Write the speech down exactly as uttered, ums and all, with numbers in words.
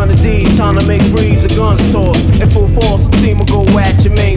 gun of D's, trying to make breeze, the guns toss. In full force, the team will go at your main